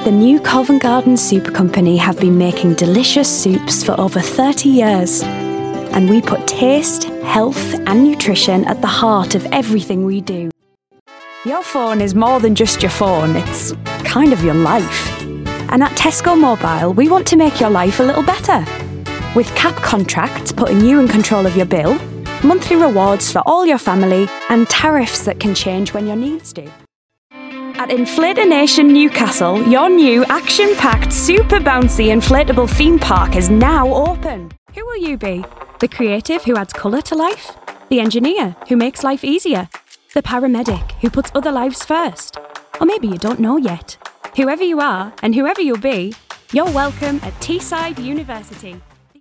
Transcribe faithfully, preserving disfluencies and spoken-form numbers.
The new Covent Garden Soup Company have been making delicious soups for over thirty years. And we put taste, health and nutrition at the heart of everything we do. Your phone is more than just your phone, it's kind of your life. And at Tesco Mobile, we want to make your life a little better. With cap contracts putting you in control of your bill, monthly rewards for all your family, and tariffs that can change when your needs do. At Inflator Nation Newcastle, your new action-packed, super bouncy inflatable theme park is now open. Who will you be? The creative who adds colour to life? The engineer who makes life easier? The paramedic who puts other lives first? Or maybe you don't know yet. Whoever you are and whoever you'll be, you're welcome at Teesside University.